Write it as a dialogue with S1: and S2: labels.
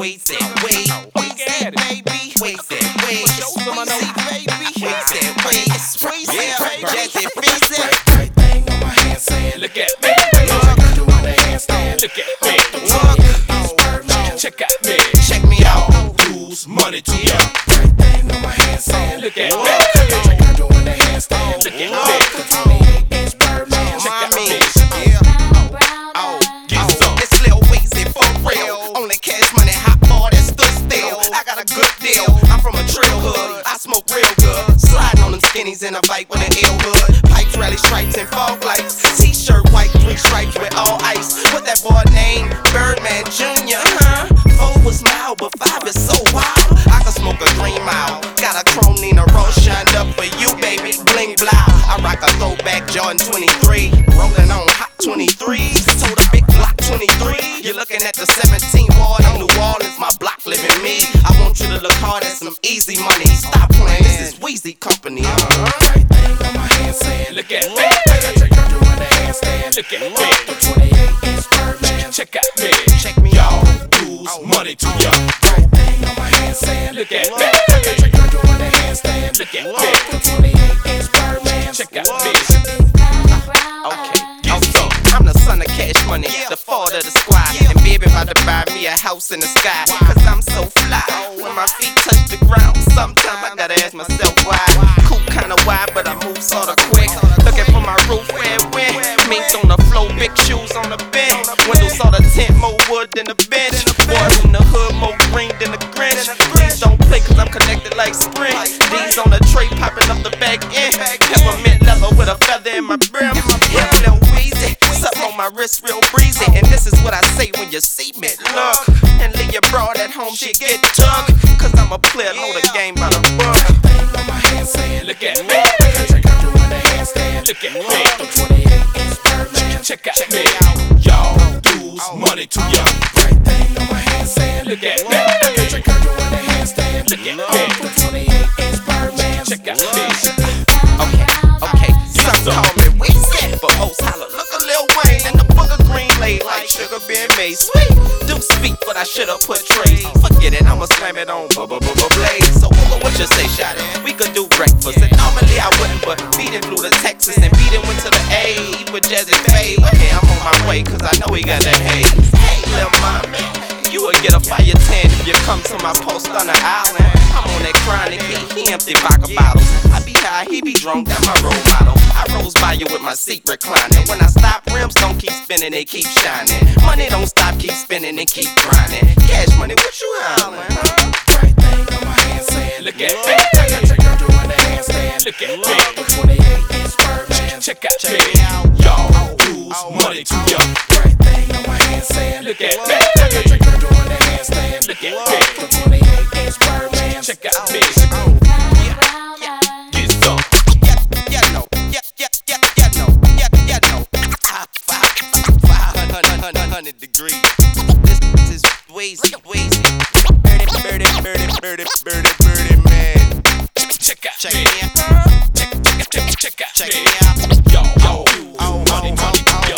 S1: Wait that way, baby. Wait that way, baby. Wait that way, Jazzy Fizzy.
S2: Right thing on my handstand.
S3: Look at me.
S2: Doing the handstand.
S3: Look at me. Check out me.
S1: Check me out.
S3: Lose money to ya.
S2: Right thing on my handstand.
S3: Look at me.
S2: Doing the handstand.
S3: Look at me.
S2: 28-inch Birdman.
S3: Check out me.
S1: Get some. It's Lil Weezy for real. Only cash money, hot boy that stood still. I got a good deal. I'm from a trail hood. I smoke real good. Sliding on them skinnies in a bike with an L hood. Pipes, rally stripes, and fog lights. T-shirt, white, 3 stripes with all ice. What that boy name? Birdman Jr. 4 was mild, but 5 is so wild. I can smoke a green mile. Got a chrome Nina Rose shined up for you, baby. Bling blow. I rock a throwback Jordan 23. Rolling on hot 23s. Told a big block 23. You're looking at the 17th ward of New Orleans. My block living me. I want you to look hard at some easy money. Stop playing. This is Weezy Company.
S2: Right thing on my handstand.
S3: Look at me.
S2: Doing the handstand.
S3: Look at me.
S2: 28-inch Birdman.
S3: Check out me.
S1: Check me out.
S3: Lose money to ya.
S2: Right thing on my handstand.
S3: Look at me.
S2: Doing the handstand.
S3: Look at me.
S2: 28-inch Birdman.
S3: Check out me.
S1: Okay, also, I'm the son of Cash Money, the father of the squad. And baby about to buy me a house in the sky. Cause I'm so fly, when my feet touch the ground, sometimes I gotta ask myself why. Cool kinda wide, but I move sorta quick. Looking for my roof where it went. Mink on the floor, big shoes on the bench. Windows saw the tent, more wood than the bench. Boys in the hood, more green than the Grinch. Please don't play cause I'm connected like Sprint. These on the tray, popping up the back end. Peppermint leather with a feather in my brim. Yeah, Lil Weezy, something on my wrist real breezy. And this is what I say when you see me. Look, and leave your broad at home, she get tugged. Cause I'm a player, know the game by the book.
S2: On my handstand.
S3: Look at me.
S2: Doing the handstand.
S3: Look at me.
S2: 28-inch Birdman.
S3: Check out me. Y'all lose money to ya.
S2: Right thing on my handstand.
S3: Look at me.
S2: Doing the handstand.
S3: Look at me.
S2: 28-inch Birdman.
S3: Check out me.
S1: Okay, some call me Weezy, but most holla, look a Lil Wayne and the book of green laid like sugar being made sweet. Do speak, but I should've put trays. Forget it, I'ma slam it on blaze. So what you say, shawty? We could do breakfast, and normally I wouldn't, but Beatin' flew to Texas and Beatin' went to the A with Jazzy Faye. Okay, I'm on my way, cause I know he got that haze. Hey, lil' mommy, you will get a fire 10 if you come to my post on the island. I'm on that chronic, he empty vodka bottles. I be high, he be drunk, that's my role model. I rose by you with my seat reclining. When I stop, rims don't keep spinning, they keep shining. Money don't stop, keep spinning and keep grinding. Cash money, what you hollering?
S2: Right thing on my handstand.
S3: Look at me.
S2: Doing the handstand.
S3: Look at me.
S2: 28-inch Birdman.
S3: Check out me. Y'all lose money to ya.
S2: Right thing on my handstand.
S3: Look at me.
S2: Doing the handstand.
S3: Look at me.
S2: 28-inch Birdman.
S3: Check out me. Get some.
S1: Hot 500 degrees. This is Weezy. Birdie, man.
S3: Check out
S1: Check
S3: me.
S1: me out.
S3: Check out
S1: Check
S3: me.
S1: me out.
S3: Y'all lose money to ya.